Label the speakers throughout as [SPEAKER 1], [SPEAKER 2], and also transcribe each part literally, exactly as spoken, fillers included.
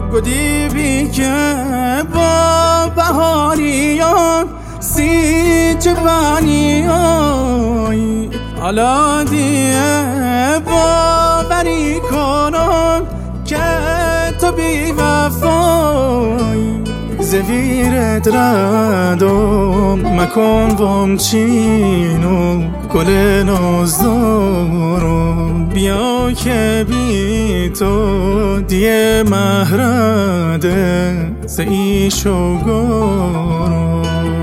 [SPEAKER 1] گدی بی که با بهاریان سی جوانیای حالا دیگه باوری کنم که تو بی وفایی زویرت ردم مکن ومچینو گل نازدارم بیا که بی تو دیه مهرده زی شوگارم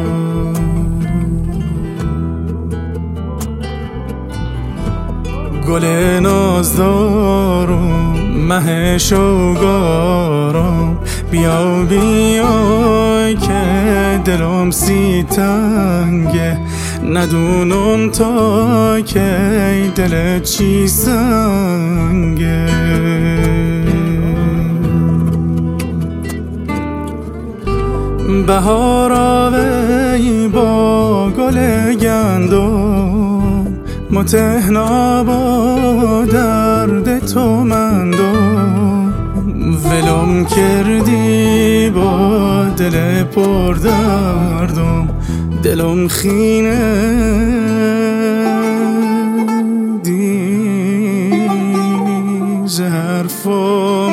[SPEAKER 1] گل نازدارم مه شوگارم بیا بیا که دلم سی تنگه ندونم تا که دل چی سنگه بهار آوی با گل گندم متهنا با درد تو مندم ولم کردی با دل پر دردم دلم خینه دی زهر